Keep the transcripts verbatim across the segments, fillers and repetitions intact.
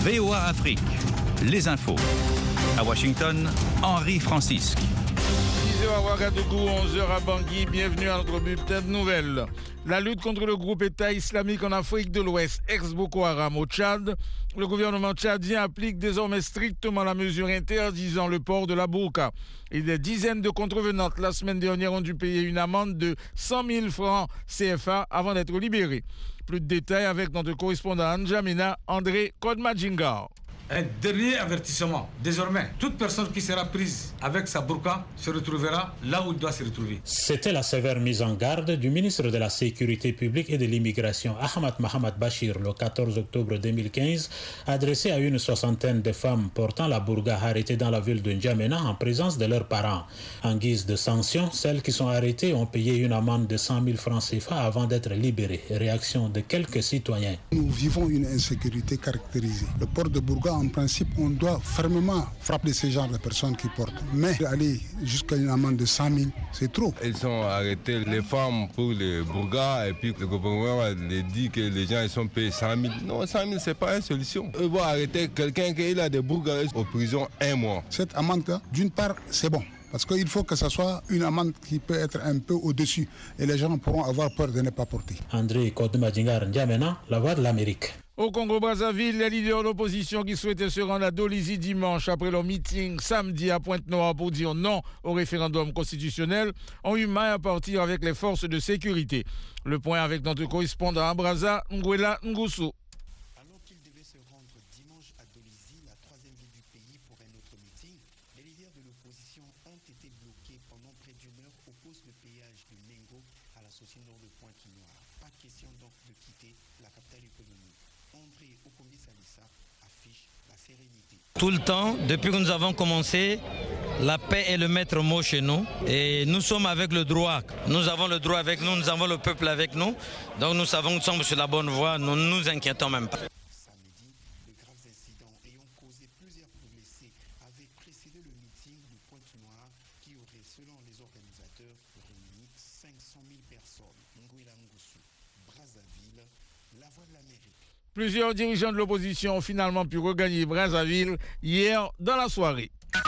V O A Afrique, les infos. À Washington, Henri Francisque. dix heures à Ouagadougou, onze heures à Bangui. Bienvenue à notre bulletin de nouvelles. La lutte contre le groupe État islamique en Afrique de l'Ouest, ex-Boko Haram au Tchad. Le gouvernement tchadien applique désormais strictement la mesure interdisant le port de la burqa. Et des dizaines de contrevenantes la semaine dernière ont dû payer une amende de cent mille francs C F A avant d'être libérés. Plus de détails avec notre correspondant à N'Djamena, André Kodmadjingar. Un dernier avertissement. Désormais, toute personne qui sera prise avec sa burqa se retrouvera là où il doit se retrouver. C'était la sévère mise en garde du ministre de la Sécurité publique et de l'immigration, Ahmad Mohamed Bachir, le quatorze octobre deux mille quinze, adressée à une soixantaine de femmes portant la burqa arrêtées dans la ville de N'Djamena en présence de leurs parents. En guise de sanction, celles qui sont arrêtées ont payé une amende de cent mille francs C F A avant d'être libérées. Réaction de quelques citoyens. Nous vivons une insécurité caractérisée. Le port de burqa, en principe, on doit fermement frapper ces genres de personnes qui portent. Mais aller jusqu'à une amende de cent mille, c'est trop. Ils ont arrêté les femmes pour les burqas et puis le gouvernement les dit que les gens ils sont payés cent mille. Non, cent mille, c'est pas une solution. Ils vont arrêter quelqu'un qui a des burqas en prison un mois. Cette amende, d'une part, c'est bon. Parce qu'il faut que ce soit une amende qui peut être un peu au-dessus. Et les gens pourront avoir peur de ne pas porter. André Kodmadjingar, N'Djamena, la voix de l'Amérique. Au Congo-Brazzaville, les leaders d'opposition qui souhaitaient se rendre à Dolisie dimanche après leur meeting samedi à Pointe-Noire pour dire non au référendum constitutionnel ont eu main à partir avec les forces de sécurité. Le point avec notre correspondant à Brazza, Nguela Ngusu. Alors qu'ils devaient se rendre dimanche à Dolisie, la troisième ville du pays, pour un autre meeting, les leaders de l'opposition ont été bloqués pendant près d'une heure au poste de péage de Mengo à la sortie nord de Pointe-Noire. Pas question donc de quitter la capitale économique. André Okombi Salissa affiche la sérénité. Tout le temps, depuis que nous avons commencé, la paix est le maître mot chez nous et nous sommes avec le droit. Nous avons le droit avec nous, nous avons le peuple avec nous. Donc nous savons que nous sommes sur la bonne voie, nous ne nous inquiétons même pas. Samedi, de graves incidents ayant causé plusieurs blessés avaient précédé le meeting de Pointe-Noire qui aurait, selon les organisateurs, réuni cinq cent mille personnes. Nguela Ngusu, Brazzaville, la voix de l'Amérique. Plusieurs dirigeants de l'opposition ont finalement pu regagner Brazzaville hier dans la soirée.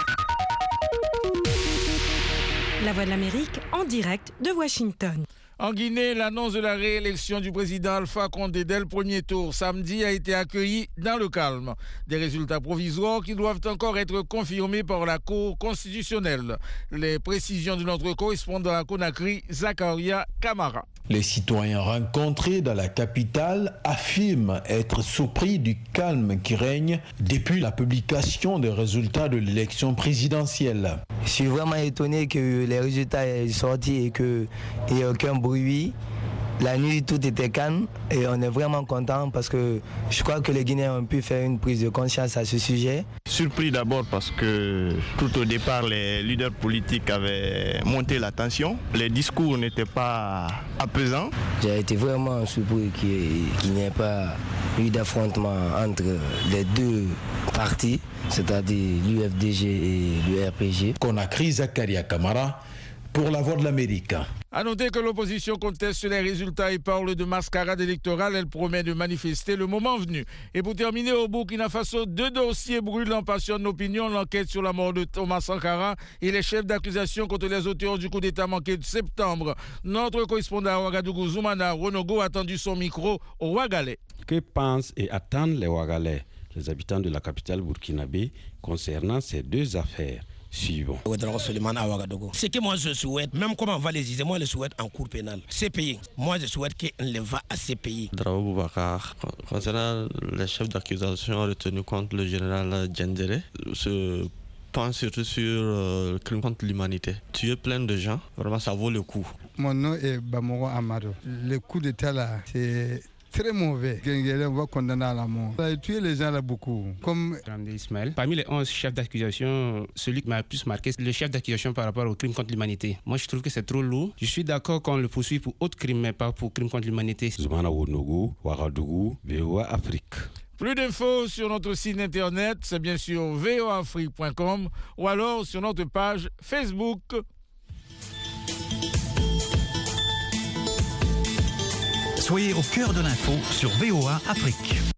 La voix de l'Amérique en direct de Washington. En Guinée, l'annonce de la réélection du président Alpha Condé dès le premier tour samedi a été accueillie dans le calme. Des résultats provisoires qui doivent encore être confirmés par la Cour constitutionnelle. Les précisions de notre correspondant à Conakry, Zakaria Kamara. Les citoyens rencontrés dans la capitale affirment être surpris du calme qui règne depuis la publication des résultats de l'élection présidentielle. Je suis vraiment étonné que les résultats soient sortis et qu'il n'y ait aucun bruit. La nuit, tout était calme et on est vraiment content parce que je crois que les Guinéens ont pu faire une prise de conscience à ce sujet. Surpris d'abord parce que tout au départ, les leaders politiques avaient monté la tension. Les discours n'étaient pas apaisants. J'ai été vraiment surpris qu'il n'y ait pas eu d'affrontement entre les deux partis, c'est-à-dire l'U F D G et l'U R P G. Conakry, Zakaria Kamara pour la voix de l'Amérique. À noter que l'opposition conteste les résultats et parle de mascarade électorale. Elle promet de manifester le moment venu. Et pour terminer, au Burkina Faso, deux dossiers brûlants passionnent l'opinion. L'enquête sur la mort de Thomas Sankara et les chefs d'accusation contre les auteurs du coup d'État manqué de septembre. Notre correspondant à Ouagadougou, Zoumana Ronogo, a tendu son micro au Ouagalais. Que pensent et attendent les Ouagalais, les habitants de la capitale burkinabé, concernant ces deux affaires? Suivons. Ce que moi je souhaite, même comme on va les juger, moi je souhaite en cour pénale. C P I, moi je souhaite qu'on les va à C P I. Drabo Boubacar, concernant les chefs d'accusation retenus contre le général Djendere, se pense surtout sur euh, le crime contre l'humanité. Tuer plein de gens, vraiment ça vaut le coup. Mon nom est Bamoro Amado. Le coup d'état là, c'est très mauvais. On va condamner à la mort. Ça a tué les gens là beaucoup. Comme Ismaël. Parmi les onze chefs d'accusation, celui qui m'a le plus marqué, c'est le chef d'accusation par rapport au crime contre l'humanité. Moi, je trouve que c'est trop lourd. Je suis d'accord qu'on le poursuit pour autre crime, mais pas pour crime contre l'humanité. Zoumana Wonogo, Ouagadougou, V O A Afrique. Plus d'infos sur notre site internet, c'est bien sûr v o a afrique point com ou alors sur notre page Facebook. Soyez au cœur de l'info sur V O A Afrique.